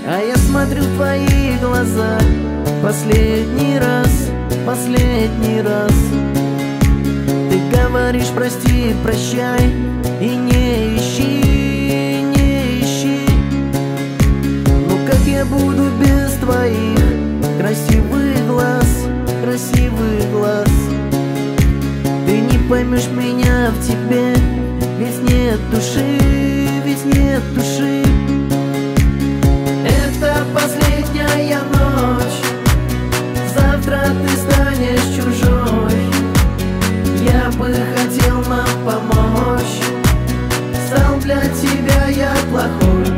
А я смотрю в твои глаза последний раз, последний раз. Ты говоришь прости, прощай и не ищи, не ищи. Ну как я буду без твоих красивых глаз, красивых глаз? Ты не поймешь меня в тебе, ведь нет души, ведь нет души. Это последняя ночь, завтра ты станешь чужой. Я бы хотел нам помочь, стал для тебя я плохой.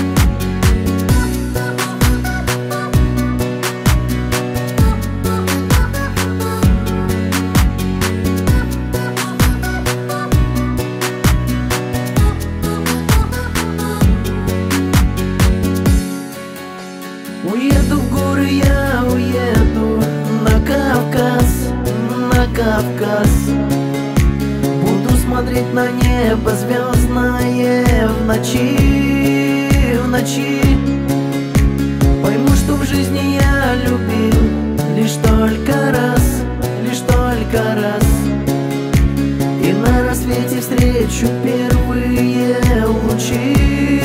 Уеду в горы, я уеду на Кавказ, на Кавказ. Буду смотреть на небо звездное в ночи, в ночи. Пойму, что в жизни я любил лишь только раз, лишь только раз. И на рассвете встречу первые лучи.